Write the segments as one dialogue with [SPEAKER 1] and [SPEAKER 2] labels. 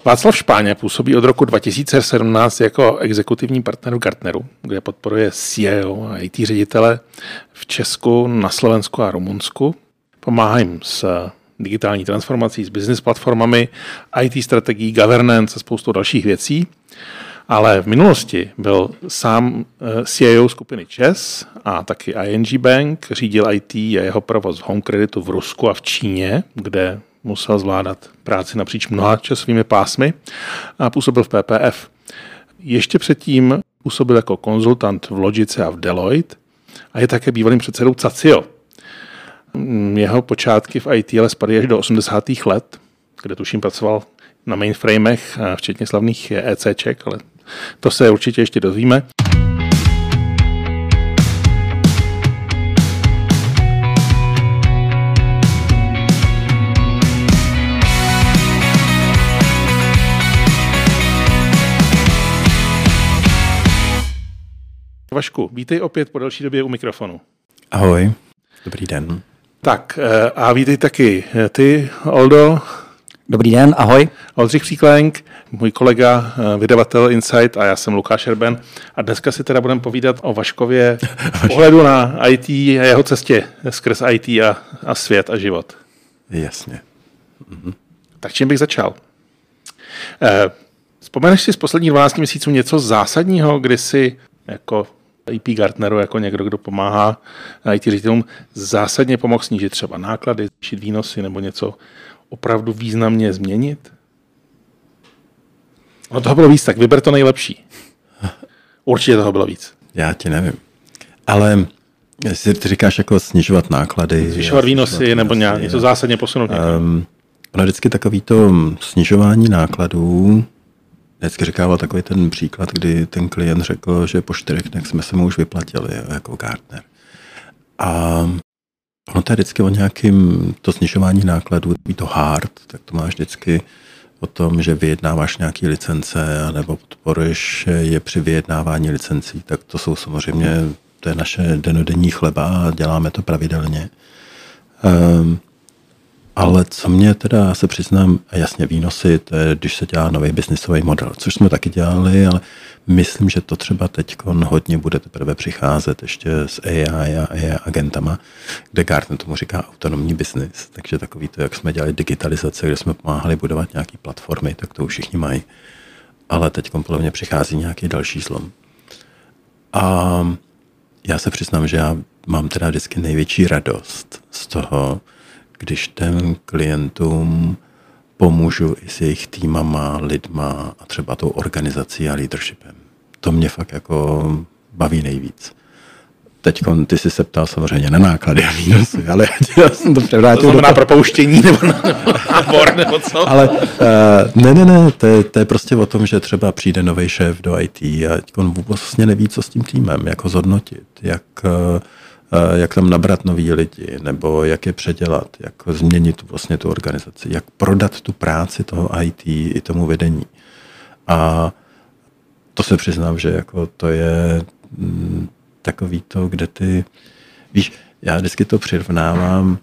[SPEAKER 1] Václav Špáně působí od roku 2017 jako exekutivní partner v Gartneru, kde podporuje CIO a IT ředitele v Česku, na Slovensku a Rumunsku. Pomáhá jim s digitální transformací, s business platformami, IT strategií, governance a spoustu dalších věcí. Ale v minulosti byl sám CIO skupiny ČEZ a taky ING Bank, řídil IT a jeho provoz v Home Creditu v Rusku a v Číně, kde musel zvládat práci napříč mnoha časovými pásmy a působil v PPF. Ještě předtím působil jako konzultant v Logice a v Deloitte a je také bývalým předsedou CACIO. Jeho počátky v IT ale spadají až do 80. let, kde tuším pracoval na mainframech, včetně slavných ECček, ale to se určitě ještě dozvíme. Vašku, vítej opět po delší době u mikrofonu.
[SPEAKER 2] Ahoj, dobrý den.
[SPEAKER 1] Tak a vítej taky ty, Oldo.
[SPEAKER 3] Dobrý den, ahoj.
[SPEAKER 1] Oldřich Příklenk, můj kolega, vydavatel Insight a já jsem Lukáš Erben. A dneska si teda budeme povídat o Vaškově pohledu na IT a jeho cestě skrz IT a svět a život.
[SPEAKER 2] Jasně.
[SPEAKER 1] Tak čím bych začal? Vzpomeneš si z posledních 12 měsíců něco zásadního, kdy si jako IP Gartneru, jako někdo, kdo pomáhá IT ředitelům, zásadně pomohl snížit třeba náklady, zvýšit výnosy nebo něco opravdu významně změnit? No toho bylo víc, tak vyber to nejlepší. Určitě toho bylo víc.
[SPEAKER 2] Já ti nevím. Ale jestli ty říkáš jako snižovat náklady.
[SPEAKER 1] Zvyšovat výnosy nebo nějak, něco zásadně posunout.
[SPEAKER 2] Ono vždycky takový to snižování nákladů, vždycky říkával takový ten příklad, kdy ten klient řekl, že po 4 dnech jsme se mu už vyplatili jako Gartner. A ono to je vždycky o nějakým to snižování nákladů, to hard, tak to máš vždycky o tom, že vyjednáváš nějaké licence nebo podporuješ je při vyjednávání licencí, tak to jsou samozřejmě, to je naše dennodenní chleba a děláme to pravidelně. Ale co mě teda, se přiznám, jasně výnosy, to je, když se dělá nový biznisový model, což jsme taky dělali, ale myslím, že to třeba teď hodně bude teprve přicházet ještě s AI a AI agentama, kde Gartner tomu říká autonomní biznis. Takže takový to, jak jsme dělali digitalizace, kde jsme pomáhali budovat nějaké platformy, tak to už všichni mají. Ale teď podle mě přichází nějaký další zlom. A já se přiznám, že já mám teda vždycky největší radost z toho, když těm klientům pomůžu i s jejich týmama, lidma a třeba tou organizací a leadershipem. To mě fakt jako baví nejvíc. Teď ty jsi se ptal samozřejmě na náklady a výnosy, ale já jsem to převrátil.
[SPEAKER 1] To znamená propouštění nebo nábor nebo co?
[SPEAKER 2] Ale ne, to je prostě o tom, že třeba přijde nový šéf do IT a on vůbec vlastně neví, co s tím týmem, jak ho zhodnotit, jak tam nabrat nový lidi, nebo jak je předělat, jak změnit vlastně tu organizaci, jak prodat tu práci toho IT i tomu vedení. A to se přiznám, že jako to je takový to, kde ty, víš, já vždycky to přirovnávám,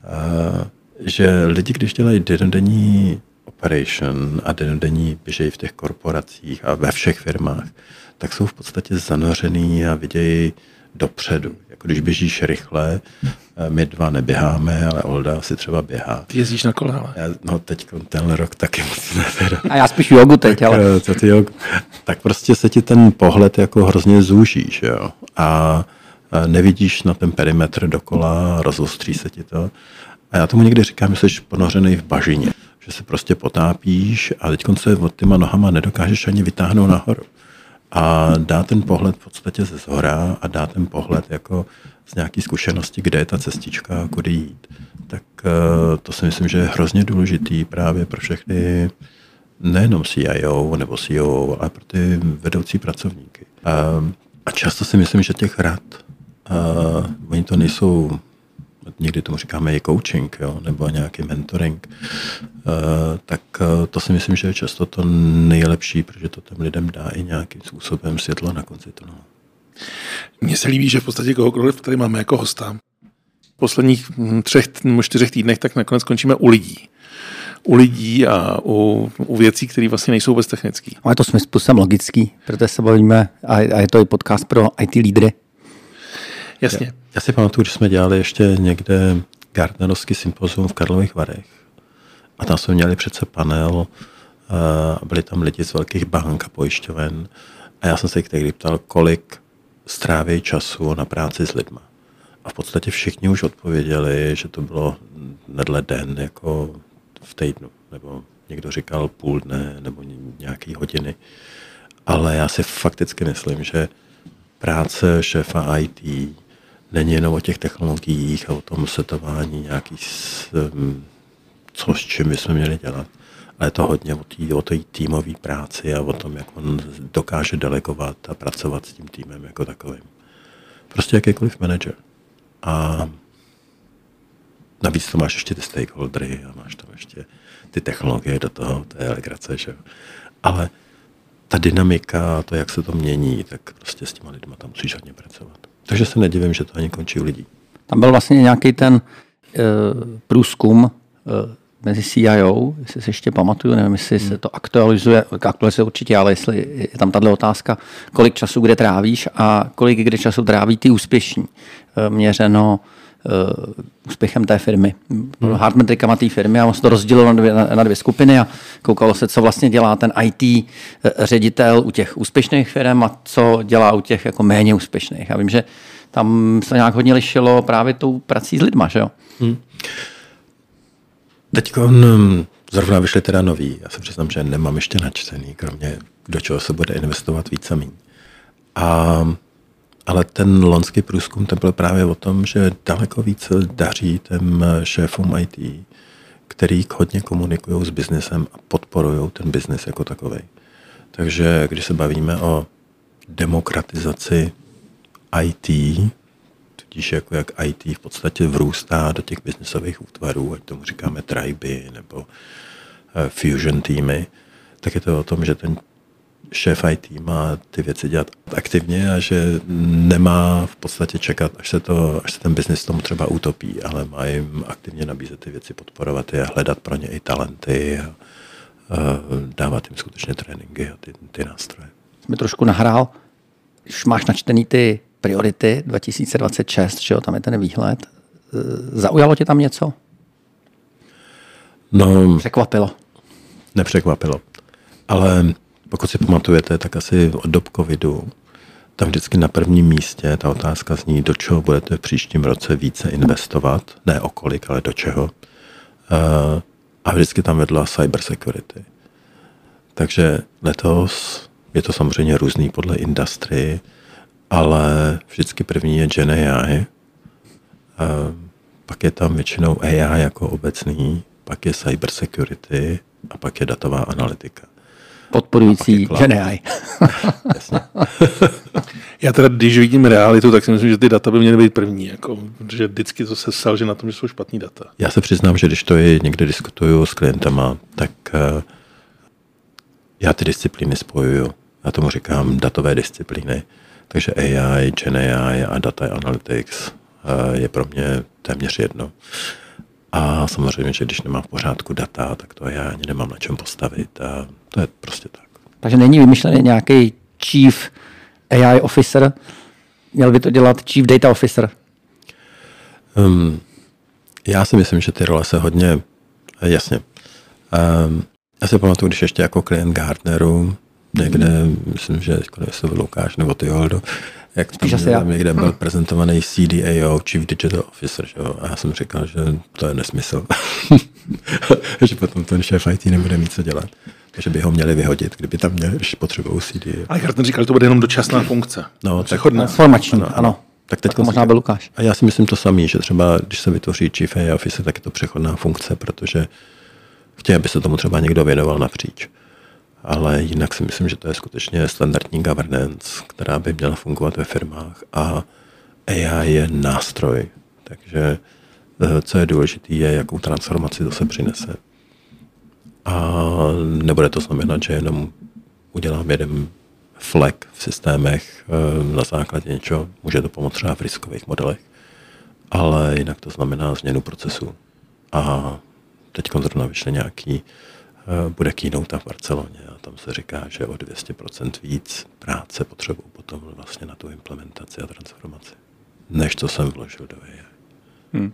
[SPEAKER 2] že lidi, když dělají dennodenní operation a dennodenní běžejí v těch korporacích a ve všech firmách, tak jsou v podstatě zanořený a vidějí dopředu. Jako když běžíš rychle, my dva neběháme, ale Olda si třeba běhá.
[SPEAKER 1] Ty jezdíš na kole, ale.
[SPEAKER 2] No teď tenhle rok taky moc ne.
[SPEAKER 3] A já spíš jogu teď, ale.
[SPEAKER 2] Tak prostě se ti ten pohled jako hrozně zúží, že jo? A nevidíš na ten perimetr dokola, rozostří se ti to. A já tomu někdy říkám, že jsi ponořený v bažině, že se prostě potápíš a teď se od těma nohama nedokážeš ani vytáhnout nahoru. A dá ten pohled v podstatě ze zhora a dá ten pohled jako z nějaký zkušenosti, kde je ta cestička a kudy jít. Tak to si myslím, že je hrozně důležitý právě pro všechny, nejenom CIO nebo CEO, ale pro ty vedoucí pracovníky. A často si myslím, že těch rad, oni to nejsou, někdy tomu říkáme i coaching, jo, nebo nějaký mentoring, tak to si myslím, že je často to nejlepší, protože to těm lidem dá i nějakým způsobem světlo na konci tunelu.
[SPEAKER 1] Mně se líbí, že v podstatě kohokoliv tady máme jako hosta. V posledních 3 nebo 4 týdnech tak nakonec končíme u lidí. u lidí a u věcí, které vlastně nejsou vůbec technické.
[SPEAKER 3] Ale je to svým způsobem logický, protože se bavíme a je to i podcast pro IT lídry.
[SPEAKER 1] Jasně.
[SPEAKER 2] Já si pamatuju, že jsme dělali ještě někde Gartnerovský sympozium v Karlových Varech. A tam jsme měli přece panel, byli tam lidi z velkých bank a pojišťoven. A já jsem se jich tehdy ptal, kolik stráví času na práci s lidma. A v podstatě všichni už odpověděli, že to bylo nedle den, jako v týdnu. Nebo někdo říkal půl dne, nebo nějaký hodiny. Ale já si fakticky myslím, že práce šéfa IT není jenom o těch technologiích a o tom setování nějakých, co s čím bychom měli dělat. Ale je to hodně o té týmové práci a o tom, jak on dokáže delegovat a pracovat s tím týmem jako takovým. Prostě jakýkoliv manažer. A navíc to máš ještě ty stakeholdery a máš tam ještě ty technologie do toho, to je legrace, že jo. Ale ta dynamika, to, jak se to mění, tak prostě s těma lidma tam musíš hodně pracovat. Takže se nedivím, že to ani končí u lidí.
[SPEAKER 3] Tam byl vlastně nějaký ten průzkum mezi CIO, jestli se ještě pamatuju, nevím, jestli se to aktualizuje určitě, ale jestli je tam tato otázka, kolik času kde trávíš a kolik kde času tráví ty úspěšní, měřeno úspěchem té firmy. Hardmetrikama té firmy a on se to rozdělilo na dvě skupiny a koukalo se, co vlastně dělá ten IT ředitel u těch úspěšných firm a co dělá u těch jako méně úspěšných. Já vím, že tam se nějak hodně lišilo právě tou prací s lidma, že jo?
[SPEAKER 2] Teď zrovna vyšly teda nový. Já se přiznám, že nemám ještě načtený, kromě do čeho se bude investovat víc a míň. Ale ten loňský průzkum ten byl právě o tom, že daleko více daří těm šéfům IT, který hodně komunikují s biznesem a podporují ten biznes jako takovej. Takže když se bavíme o demokratizaci IT, tudíž jako jak IT v podstatě vrůstá do těch biznesových útvarů, ať tomu říkáme triby nebo fusion týmy, tak je to o tom, že ten šéf IT má ty věci dělat aktivně a že nemá v podstatě čekat, až se ten biznis tomu třeba utopí, ale má jim aktivně nabízet ty věci, podporovat je a hledat pro ně i talenty a dávat jim skutečně tréninky a ty nástroje.
[SPEAKER 3] Jsme trošku nahrál, už máš načtený ty priority 2026, že jo, tam je ten výhled. Zaujalo tě tam něco?
[SPEAKER 2] No,
[SPEAKER 3] Překvapilo?
[SPEAKER 2] Nepřekvapilo, ale pokud si pamatujete, tak asi od dob covidu, tam vždycky na prvním místě ta otázka zní, do čeho budete v příštím roce více investovat, ne o kolik, ale do čeho. A vždycky tam vedla cybersecurity. Takže letos je to samozřejmě různý podle industry, ale vždycky první je Gen AI, pak je tam většinou AI jako obecný, pak je cybersecurity a pak je datová analytika.
[SPEAKER 3] Podporující Gen AI.
[SPEAKER 2] Jasně.
[SPEAKER 1] Já teda, když vidím realitu, tak si myslím, že ty data by měly být první, jako, protože vždycky to se selže na tom, že jsou špatný data.
[SPEAKER 2] Já se přiznám, že když to někde diskutuju s klientama, tak já ty disciplíny spojuju. Já tomu říkám datové disciplíny. Takže AI, Gen AI a Data Analytics je pro mě téměř jedno. A samozřejmě, že když nemám v pořádku data, tak to já ani nemám na čem postavit. A to je prostě tak.
[SPEAKER 3] Takže není vymyšlený nějaký Chief AI Officer, měl by to dělat Chief Data Officer?
[SPEAKER 2] Já si myslím, že ty role se hodně, jasně. Já si pamatuju, když ještě jako klient Gartneru, někde, myslím, že to byl Lukáš nebo ty Holdo, jak tam někde byl prezentovaný CDAO, Chief Digital Officer, že jo? A já jsem říkal, že to je nesmysl. Že potom ten šéf IT nebude mít co dělat. Takže by ho měli vyhodit, kdyby tam měli, když potřebují CDAO.
[SPEAKER 1] Ale Gartner říkal, že to bude jenom dočasná funkce.
[SPEAKER 2] No,
[SPEAKER 3] transformační, ano.
[SPEAKER 2] Tak teď
[SPEAKER 3] to možná byl Lukáš.
[SPEAKER 2] A já si myslím to samý, že třeba, když se vytvoří Chief AI Officer, tak je to přechodná funkce, protože chtějí, aby se tomu třeba někdo věnoval napříč. Ale jinak si myslím, že to je skutečně standardní governance, která by měla fungovat ve firmách a AI je nástroj. Takže co je důležité, je, jakou transformaci to se přinese. A nebude to znamenat, že jenom udělám jeden flek v systémech na základě něčeho. Může to pomoct třeba v riskových modelech, ale jinak to znamená změnu procesu. A teď zrovna vyšly nějaký, bude keynote v Barceloně a tam se říká, že o 200% víc práce potřebují potom vlastně na tu implementaci a transformaci, než co jsem vložil do AI.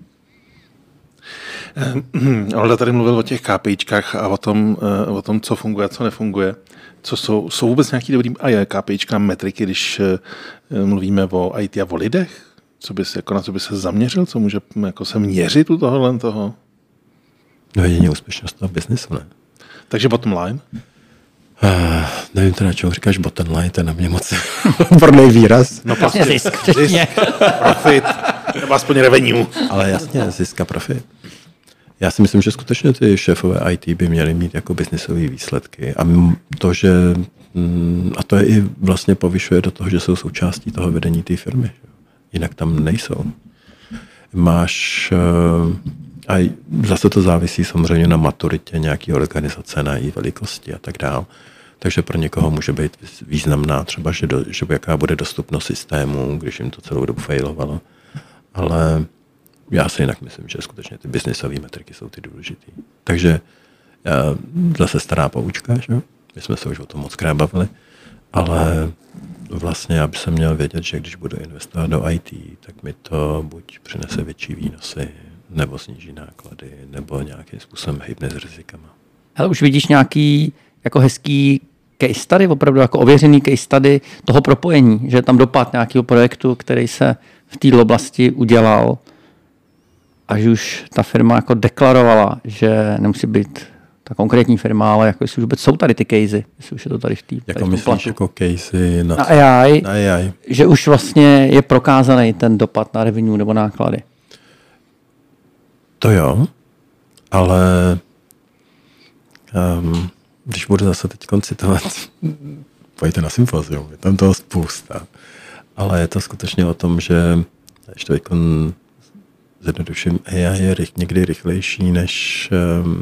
[SPEAKER 1] Olda tady mluvil o těch KPIčkách a o tom, co funguje a co nefunguje. Co jsou vůbec nějaký dobrý KPIčka, metriky, když mluvíme o IT a o lidech? Na co by se zaměřil? Co může jako se měřit u toho?
[SPEAKER 2] No jedině úspěšnost toho biznesu, ne?
[SPEAKER 1] Takže bottom line?
[SPEAKER 2] Nevím teda, čemu říkáš bottom line, to je na mě moc odborný výraz.
[SPEAKER 1] No prostě zisk, profit, nebo aspoň revenue.
[SPEAKER 2] Ale jasně, zisk a profit. Já si myslím, že skutečně ty šéfové IT by měli mít jako biznisové výsledky a to je i vlastně povyšuje do toho, že jsou součástí toho vedení té firmy. Jinak tam nejsou. A zase to závisí samozřejmě na maturitě nějaké organizace, na její velikosti a tak dále. Takže pro někoho může být významná třeba, že jaká bude dostupnost systému, když jim to celou dobu failovalo. Ale já si jinak myslím, že skutečně ty biznisové metriky jsou ty důležitý. Takže zase stará poučka, že? My jsme se už o tom mockrát bavili, ale vlastně já bych se měl vědět, že když budu investovat do IT, tak mi to buď přinese větší výnosy, nebo sníží náklady, nebo nějakým způsobem hejbne s rizikama.
[SPEAKER 3] Ale už vidíš nějaký jako hezký case study, opravdu jako ověřený case study toho propojení, že je tam dopad nějakého projektu, který se v této oblasti udělal, až už ta firma jako deklarovala, že nemusí být ta konkrétní firma, ale jako jestli už vůbec jsou tady ty casey, jestli už je to tady v té
[SPEAKER 2] jako myslíš jako casey
[SPEAKER 3] na AI, že už vlastně je prokázaný ten dopad na revenue nebo náklady.
[SPEAKER 2] To jo, ale když budu zase teď citovat, pojďte na sympózium, je tam toho spousta, ale je to skutečně o tom, že když to zjednoduším, AI je někdy rychlejší než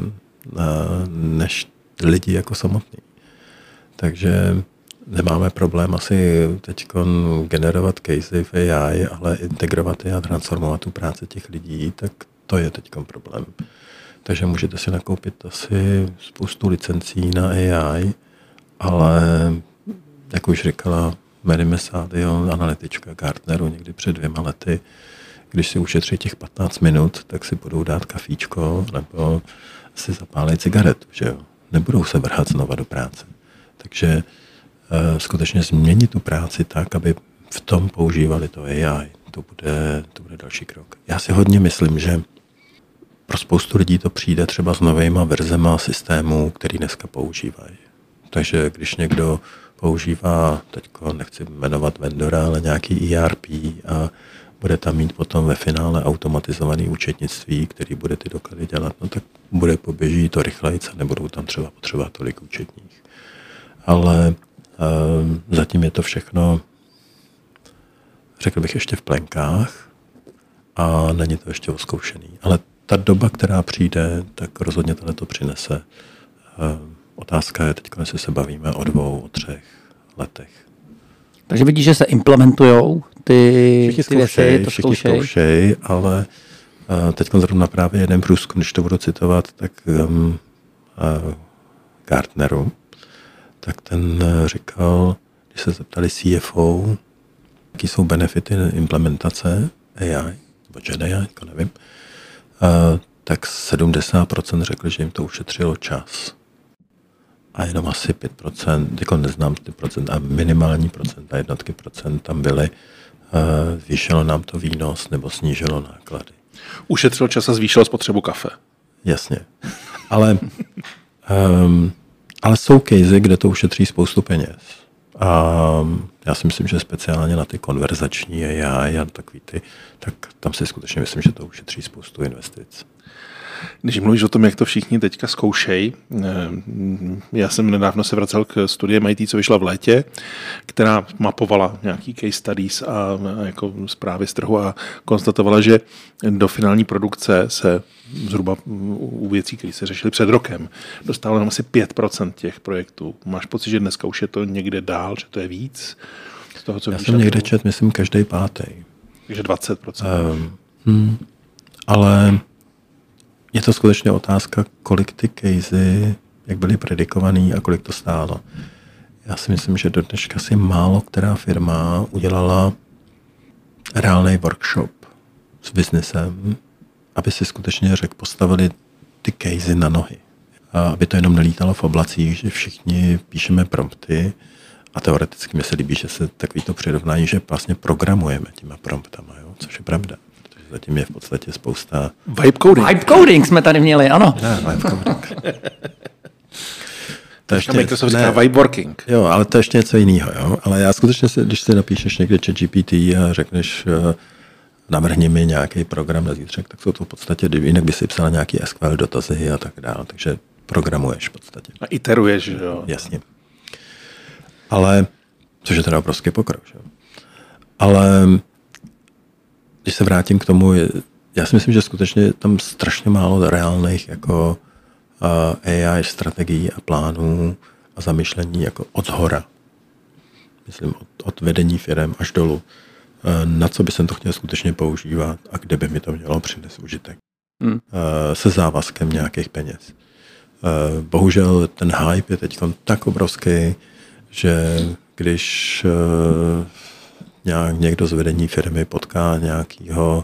[SPEAKER 2] lidi jako samotní. Takže nemáme problém asi teď generovat casey v AI, ale integrovat je a transformovat tu práci těch lidí, tak to je teď problém. Takže můžete si nakoupit asi spoustu licencí na AI, ale jak už říkala Mary Messadio, analytička Gartneru někdy před 2 lety, když si ušetří těch 15 minut, tak si budou dát kafíčko nebo si zapálí cigaretu, že jo? Nebudou se vrhat znova do práce. Takže skutečně změnit tu práci tak, aby v tom používali to AI. To bude další krok. Já si hodně myslím, že pro spoustu lidí to přijde třeba s novejma verzema systémů, který dneska používají. Takže když někdo používá, teďko nechci jmenovat vendora, ale nějaký ERP a bude tam mít potom ve finále automatizované účetnictví, který bude ty doklady dělat, no tak poběží to rychleji a nebudou tam třeba potřebovat tolik účetních. Ale zatím je to všechno, řekl bych, ještě v plenkách a není to ještě oskoušený. Ale ta doba, která přijde, tak rozhodně to přinese. Otázka je teď, jestli se bavíme o 2, o 3 letech.
[SPEAKER 3] Takže vidíš, že se implementujou ty věci, to
[SPEAKER 2] zkoušej, ale teď zrovna právě jeden průzkum, když to budu citovat, tak Gartneru, tak ten říkal, když se zeptali CFO, jaký jsou benefity implementace AI, nebo Gen AI, nevím, tak 70% řekli, že jim to ušetřilo čas. A jenom asi 5%, jako neznám ty procent, a minimální procenta, jednotky procent tam byly, zvýšilo nám to výnos nebo snížilo náklady.
[SPEAKER 1] Ušetřil čas a zvýšil spotřebu kafe.
[SPEAKER 2] Jasně. Ale jsou casey, kde to ušetří spoustu peněz. A já si myslím, že speciálně na ty konverzační AI a takový tak tam si skutečně myslím, že to ušetří spoustu investic.
[SPEAKER 1] Když mluvíš o tom, jak to všichni teďka zkoušejí, já jsem nedávno se vracel k studii MIT, co vyšla v létě, která mapovala nějaký case studies a jako zprávy z trhu a konstatovala, že do finální produkce se zhruba u věcí, které se řešily před rokem, dostalo jenom asi 5% těch projektů. Máš pocit, že dneska už je to někde dál, že to je víc? Z toho, co
[SPEAKER 2] já jsem někde čet, myslím, každý 5.
[SPEAKER 1] Takže 20%.
[SPEAKER 2] Ale je to skutečně otázka, kolik ty casey, jak byly predikovaný a kolik to stálo. Já si myslím, že do dneška si málo která firma udělala reálný workshop s biznesem, aby si skutečně postavili ty casey na nohy. A aby to jenom nelítalo v oblacích, že všichni píšeme prompty a teoreticky mi se líbí, že se takový to přirovnání, že vlastně programujeme těma promptama, jo? Což je pravda. Protože zatím je v podstatě spousta...
[SPEAKER 1] Vibe coding.
[SPEAKER 3] Vibe coding jsme tady měli, ano.
[SPEAKER 2] Ne, vibe coding. To ještě,
[SPEAKER 1] Microsoft říká vibe working.
[SPEAKER 2] Jo, ale to je ještě něco jiného. Jo? Ale já skutečně, když si napíšeš někde ChatGPT a řekneš, navrhni mi nějaký program na zítřek, tak jsou to v podstatě, jinak by si psal nějaký SQL dotazy a tak dále. Takže programuješ v podstatě.
[SPEAKER 1] A iteruješ, jo.
[SPEAKER 2] Jasně. Ale, což je teda obrovský pokrok. Že? Ale když se vrátím k tomu, já si myslím, že skutečně je tam strašně málo reálných jako AI strategií a plánů a zamýšlení jako od zhora. Myslím od vedení firem až dolů. Na co by jsem to chtěl skutečně používat a kde by mi to mělo přinést užitek. Se závazkem nějakých peněz. Bohužel ten hype je teď tak obrovský, že když někdo z vedení firmy potká nějakého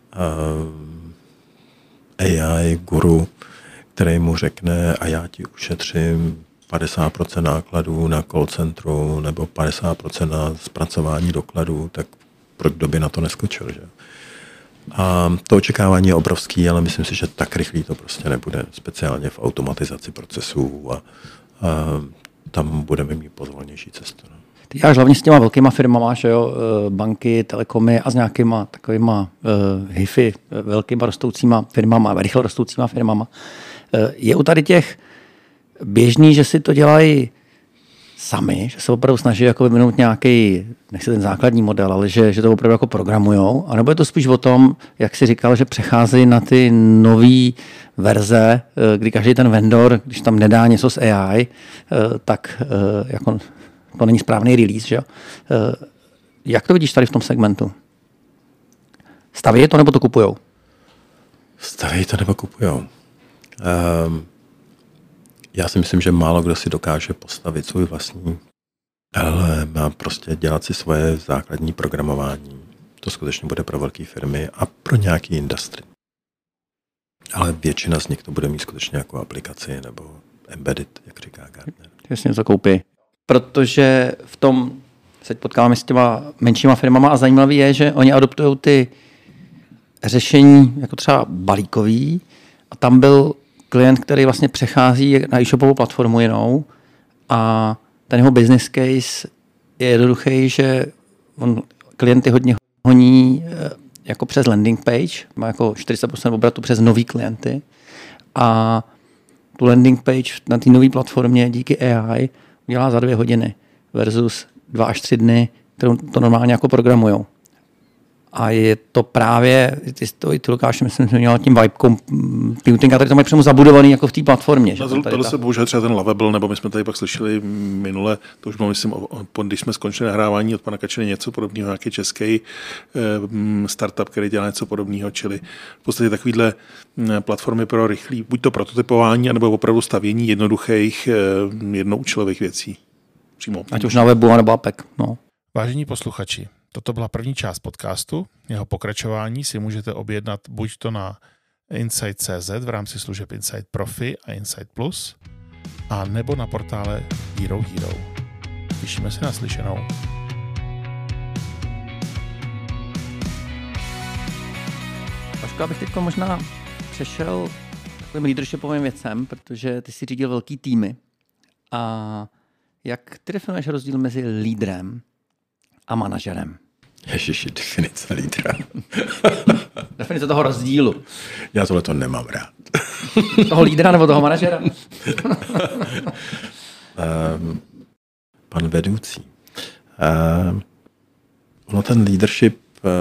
[SPEAKER 2] AI guru, který mu řekne a já ti ušetřím 50% nákladů na call centru nebo 50% na zpracování dokladů, tak kdo by na to neskočil, že? A to očekávání je obrovský, ale myslím si, že tak rychlý to prostě nebude, speciálně v automatizaci procesů a tam budeme mít pozvolnější cestu. No.
[SPEAKER 3] Ty děláš hlavně s těma velkýma firmama, že jo, banky, telekomy a s nějakýma takovýma HIFy, velkýma rostoucíma firmama, rychle rostoucíma firmama. Je u tady těch běžný, že si to dělají sami, že se opravdu snaží jako vyvinout nějaký, nechci ten základní model, ale že to opravdu jako programujou, anebo je to spíš o tom, jak jsi říkal, že přecházejí na ty nové verze, kdy každý ten vendor, když tam nedá něco s AI, tak jako to není správný release, že jo? Jak to vidíš tady v tom segmentu? Staví to nebo to kupujou?
[SPEAKER 2] Staví to nebo kupujou. Já si myslím, že málo kdo si dokáže postavit svůj vlastní, ale má prostě dělat si svoje základní programování. To skutečně bude pro velké firmy a pro nějaký industry. Ale většina z nich to bude mít skutečně jako aplikaci nebo embedded, jak říká Gartner.
[SPEAKER 3] Jasně, to koupí. Protože v tom se potkáváme s těma menšíma firmama a zajímavé je, že oni adoptují ty řešení jako třeba balíkový a tam byl klient, který vlastně přechází na e-shopovou platformu jinou a ten jeho business case je jednoduchý, že on klienty hodně honí jako přes landing page, má jako 40% obratu přes nový klienty a tu landing page na té nové platformě díky AI udělá za 2 hodiny versus 2 až 3 dny, kterou to normálně jako programujou. A je to právě, ty Lukáš, myslím, že měl tím vibe computing a tady to mají přímo zabudovaný jako v té platformě.
[SPEAKER 1] Tohle se bohužel třeba ten Lovable, nebo my jsme tady pak slyšeli minule, to už bylo, myslím, když jsme skončili nahrávání od pana Kačiny něco podobného, nějaký český startup, který dělá něco podobného, čili v podstatě takovýhle platformy pro rychlý, buď to prototypování, nebo opravdu stavění jednoduchých, jednoučelových věcí. Přímo.
[SPEAKER 3] Ať už na webu, nebo APEK. No.
[SPEAKER 4] Vážení posluchači, toto byla první část podcastu. Jeho pokračování si můžete objednat buď to na Insight.cz v rámci služeb Insight Profi a Insight Plus, a nebo na portále Hero Hero. Těšíme se na slyšenou.
[SPEAKER 3] Pašku, abych teď možná přešel takovým leadershipovým věcem, protože ty si řídil velký týmy. A jak ty definuješ rozdíl mezi lídrem a manažerem?
[SPEAKER 2] Ježiši, definice lídra.
[SPEAKER 3] Definice toho rozdílu.
[SPEAKER 2] Já tohle to nemám rád.
[SPEAKER 3] Toho lídra nebo toho manažera?
[SPEAKER 2] Pan vedoucí. Ono ten leadership...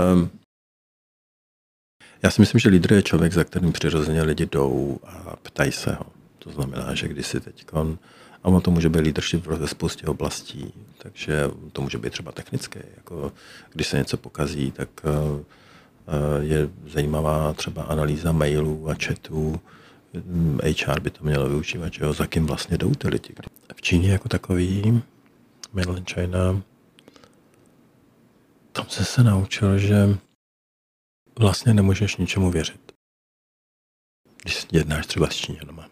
[SPEAKER 2] já si myslím, že lídr je člověk, za kterým přirozeně lidi jdou a ptají se ho. To znamená, že když si teďkon... A ono to může být leadership ve spoustě oblastí, takže to může být třeba technické. Jako když se něco pokazí, tak je zajímavá třeba analýza mailů a chatů. HR by to mělo využívat, že jo, za kým vlastně jdou ty lidi. V Číně jako takový, Mainland China, tam jsem se naučil, že vlastně nemůžeš ničemu věřit, když jednáš třeba s Číňanama.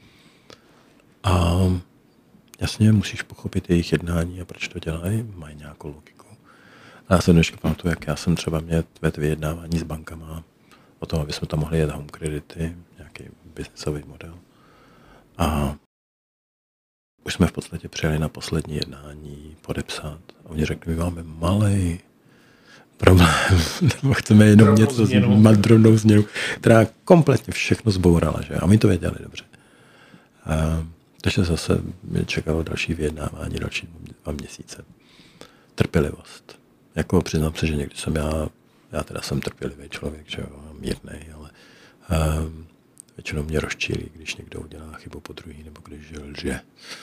[SPEAKER 2] A jasně musíš pochopit jejich jednání a proč to dělají, mají nějakou logiku. A já se dneška pamatuju, jak já jsem třeba měl vyjednávání s bankama o tom, aby jsme tam mohli jet home kredity, nějaký biznesový model. A už jsme v podstatě přijeli na poslední jednání podepsat. A oni řekli, my máme malej problém, nebo chceme jenom něco drobnou změnu, která kompletně všechno zbourala. Že? A my to věděli dobře. Takže zase mě čekalo další vyjednávání, další 2 měsíce. Trpělivost. Jako přiznám se, že někdy jsem já teda jsem trpělivý člověk, že jo, mírnej, ale většinou mě rozčílí, když někdo udělá chybu po druhý, nebo když lže.